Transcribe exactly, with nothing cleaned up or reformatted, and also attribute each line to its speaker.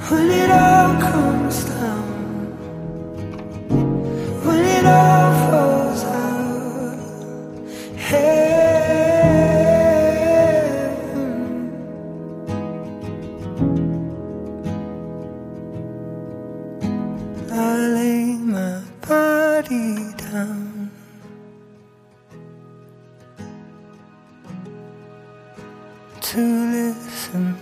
Speaker 1: when it all comes down, when it all falls out, heaven, I lay my body down to listen